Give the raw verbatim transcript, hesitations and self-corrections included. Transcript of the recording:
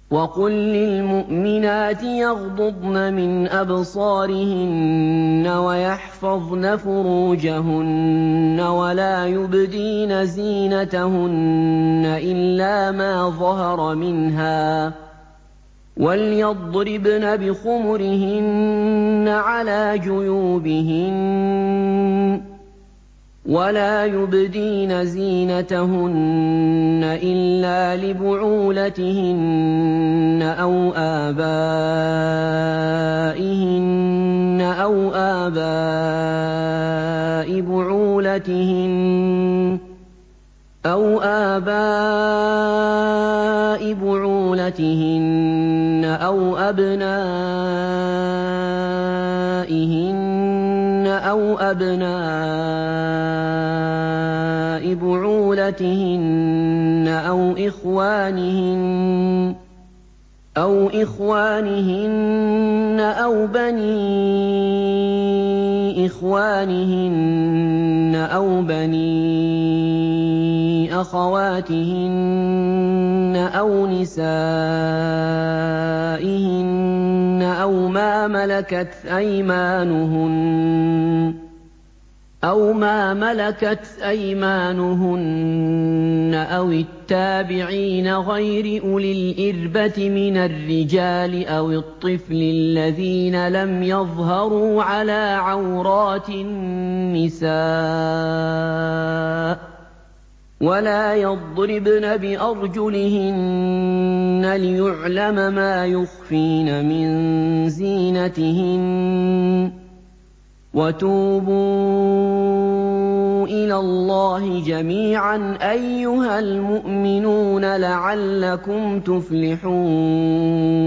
وَقُل لِّلْمُؤْمِنَاتِ يَغْضُضْنَ مِنْ أَبْصَارِهِنَّ وَيَحْفَظْنَ فُرُوجَهُنَّ وَلَا يُبْدِينَ زِينَتَهُنَّ إِلَّا مَا ظَهَرَ مِنْهَا ۖ وَلْيَضْرِبْنَ بِخُمُرِهِنَّ عَلَىٰ جُيُوبِهِنَّ ۖ وَلَا يُبْدِينَ زِينَتَهُنَّ إِلَّا لِبُعُولَتِهِنَّ أَوْ آبَائِهِنَّ أَوْ آبَاءِ بُعُولَتِهِنَّ أَوْ آبَاءِ بُعُولَتِهِنَّ أَوْ أَبْنَائِهِنَّ أَوْ أَبْنَاءِ بُعُولَتِهِنَّ أَوْ إِخْوَانِهِنَّ أَوْ بَنِي إِخْوَانِهِنَّ أَوْ بَنِي أَخَوَاتِهِنَّ أَوْ نِسَائِهِنَّ أَوْ مَا مَلَكَتْ أَيْمَانُهُنَّ أَوِ التَّابِعِينَ غَيْرِ أُولِي الْإِرْبَةِ مِنَ الرِّجَالِ أَوِ الطِّفْلِ الَّذِينَ لَمْ يَظْهَرُوا عَلَىٰ عَوْرَاتِ النِّسَاءِ ۖ وَلَا يَضْرِبْنَ بِأَرْجُلِهِنَّ لِيُعْلَمَ مَا يُخْفِينَ مِن زِينَتِهِنَّ ۚ وَتُوبُوا إِلَى اللَّهِ جَمِيعًا أَيُّهَا الْمُؤْمِنُونَ لَعَلَّكُمْ تُفْلِحُونَ